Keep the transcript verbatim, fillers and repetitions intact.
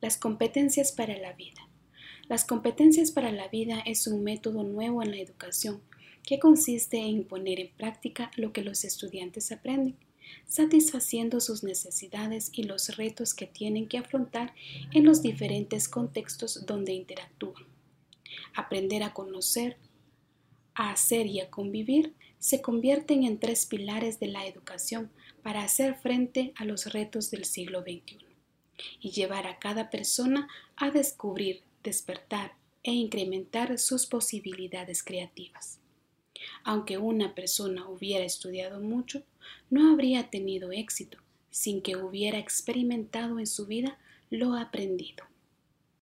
Las competencias para la vida. Las competencias para la vida es un método nuevo en la educación que consiste en poner en práctica lo que los estudiantes aprenden, satisfaciendo sus necesidades y los retos que tienen que afrontar en los diferentes contextos donde interactúan. Aprender a conocer, a hacer y a convivir se convierten en tres pilares de la educación para hacer frente a los retos del siglo veintiuno y llevar a cada persona a descubrir, despertar e incrementar sus posibilidades creativas. Aunque una persona hubiera estudiado mucho, no habría tenido éxito sin que hubiera experimentado en su vida lo aprendido.